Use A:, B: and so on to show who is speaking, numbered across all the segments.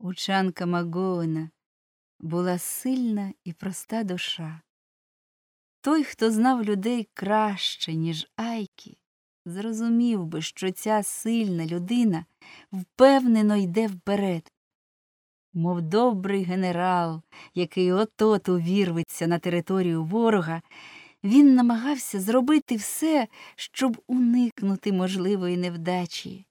A: У Чанка Магоуена була сильна і проста душа. Той, хто знав людей краще, ніж Айкі, зрозумів би, що ця сильна людина впевнено йде вперед. Мов добрий генерал, який от-от увірветься на територію ворога, він намагався зробити все, щоб уникнути можливої невдачі.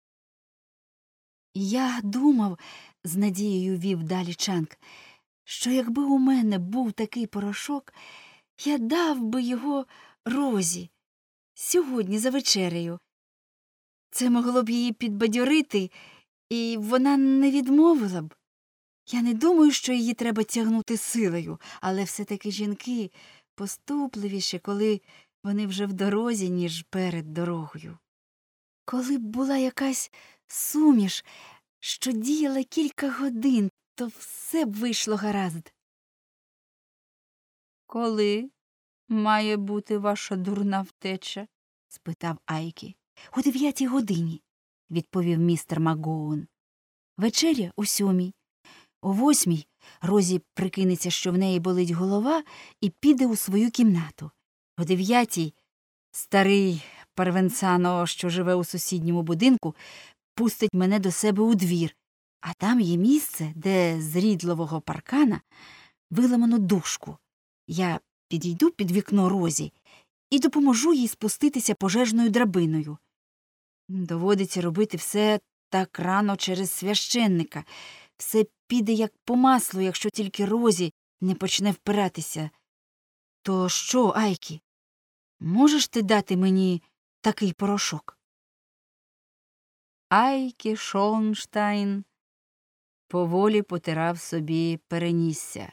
A: «Я думав, – з надією вів далі Чанк, – що якби у мене був такий порошок, я дав би його Розі сьогодні за вечерею. Це могло б її підбадьорити, і вона не відмовила б. Я не думаю, що її треба тягнути силою, але все-таки жінки поступливіші, коли вони вже в дорозі, ніж перед дорогою. Коли б була якась суміш, що діяла кілька годин, то все б вийшло гаразд». «Коли має бути ваша дурна втеча?» – спитав Айкі. «О 9 годині», – відповів містер Магоун. «Вечеря о 7. О 8 Розі прикинеться, що в неї болить голова, і піде у свою кімнату. О 9 старий Парвенцано, що живе у сусідньому будинку, пустить мене до себе у двір, а там є місце, де з рідлового паркана виламано дужку. Я підійду під вікно Розі і допоможу їй спуститися пожежною драбиною. Доводиться робити все так рано через священника. Все піде як по маслу, якщо тільки Розі не почне впиратися. То що, Айкі, можеш ти дати мені такий порошок?» Айкі Шонштайн поволі потирав собі перенісся.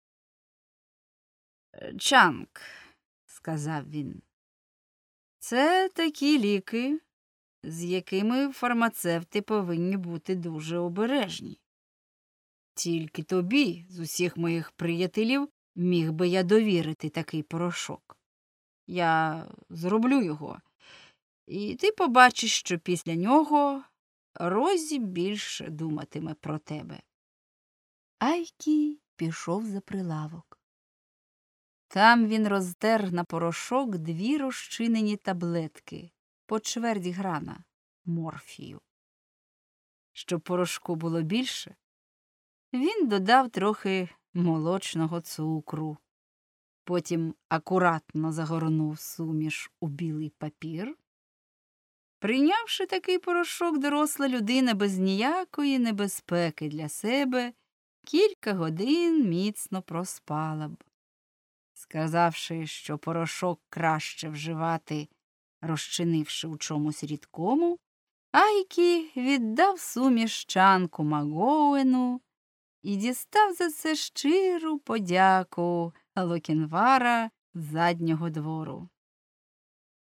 A: «Чанк», – сказав він, – «це такі ліки, з якими фармацевти повинні бути дуже обережні. Тільки тобі з усіх моїх приятелів міг би я довірити такий порошок. Я зроблю його, і ти побачиш, що після нього Розі більше думатиме про тебе». Айкі пішов за прилавок. Там він роздер на порошок 2 розчинені таблетки по чверть грана морфію. Щоб порошку було більше, він додав трохи молочного цукру, потім акуратно загорнув суміш у білий папір. Прийнявши такий порошок, доросла людина без ніякої небезпеки для себе кілька годин міцно проспала б. Сказавши, що порошок краще вживати, розчинивши у чомусь рідкому, Айкі віддав суміш Чанку Магоуену і дістав за це щиру подяку Локінвара з заднього двору.